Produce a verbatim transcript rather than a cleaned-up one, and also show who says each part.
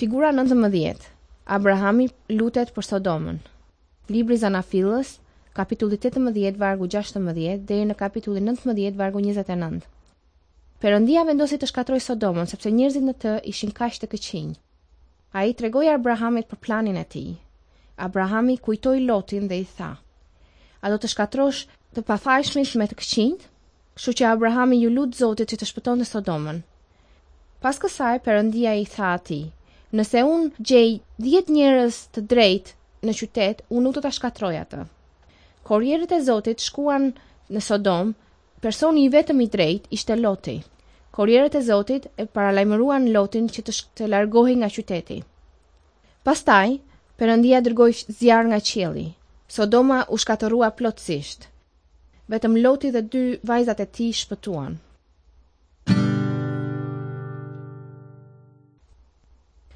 Speaker 1: Figura nëntëmbëdhjetë. Abrahami lutet për Sodomën. Libri Zanafillës, kapitulli tetëmbëdhjetë vargu gjashtëmbëdhjetë deri në kapitullin nëntëmbëdhjetë vargu njëzet e nëntë. Perëndia vendosi të shkatërrojë Sodomën sepse njerëzit në të ishin kaq të këqinj. Ai tregoi Abrahamit për planin e tij. Abrahami kujtoi Lotin dhe i tha: "A do të shkatërrosh të pafajshmit me të këqinjt?" Kështu që Abrahami ju lut Zotit që të shpëtonte Sodomën. Pas kësaj Perëndia i tha atij: "Nëse unë gjej dhjetë njerëz të drejtë në qytet, unë nuk do ta shkatërroj atë." Korrierët e Zotit shkuan në Sodom. Personi i vetëm i drejtë ishte Loti. Korrierët e Zotit e paralajmëruan Lotin që të, të largohej nga qyteti. Pastaj Perëndia dërgoi zjarr nga qielli. Sodoma u shkatërrua plotësisht. Vetëm Loti dhe dy vajzat e tij shpëtuan.